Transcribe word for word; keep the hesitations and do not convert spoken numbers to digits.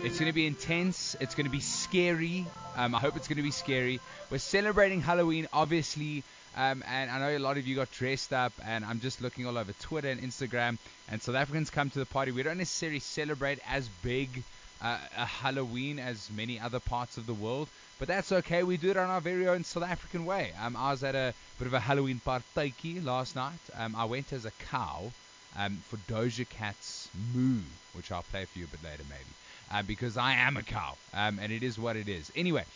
It's going to be intense. It's going to be scary. Um, I hope it's going to be scary. We're celebrating Halloween, obviously. Um, and I know a lot of you got dressed up, and I'm just looking all over Twitter and Instagram, and South Africans come to the party. We don't necessarily celebrate as big uh, a Halloween as many other parts of the world, but that's okay. We do it on our very own South African way. Um, I was at a bit of a Halloween partytjie last night. Um, I went as a cow um, for Doja Cat's Moo, which I'll play for you a bit later maybe. Uh, because I am a cow, um, and it is what it is. Anyway,